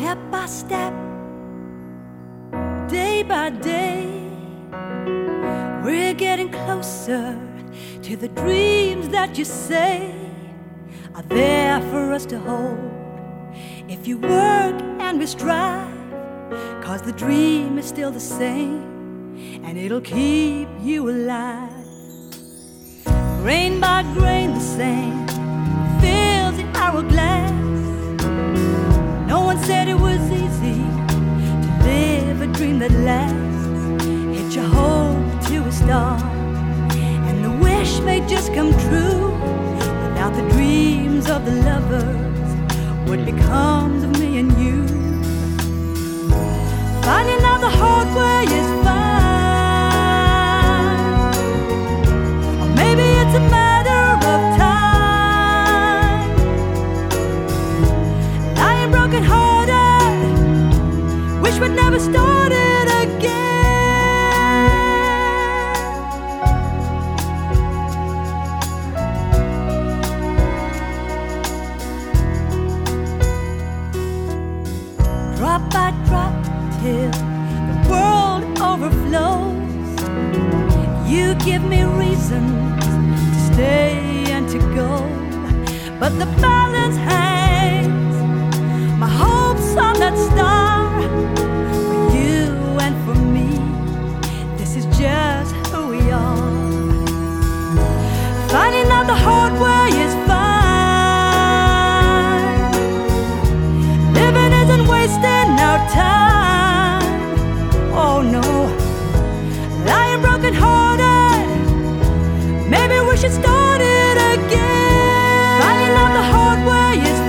Step by step, day by day, we're getting closer to the dreams that you say are there for us to hold. If you work and we strive, 'cause the dream is still the same, and it'll keep you alive. Grain by grain the same fills the hourglass. No one said it was easy to live a dream that lasts. Hitch your hope to a star, and the wish may just come true. Without the dreams of the lovers, what becomes of me and you? Finding out the hard way is fine, or maybe it's a matter of time. Lying broken hearted, wish we'd never started again. Drop by drop till the world overflows. You give me reasons to stay and to go, but the balance hangs. My hopes on that star, for you and for me. This is just who we are. Finding out the hard way is fine. Living isn't wasting our time. Oh no, lying broken hearted, maybe we should start it again. Finding out the hard way is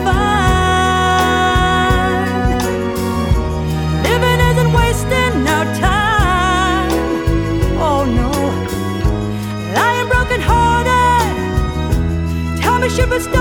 fine. Living isn't wasting our time. Oh no, lying broken hearted, tell me should we start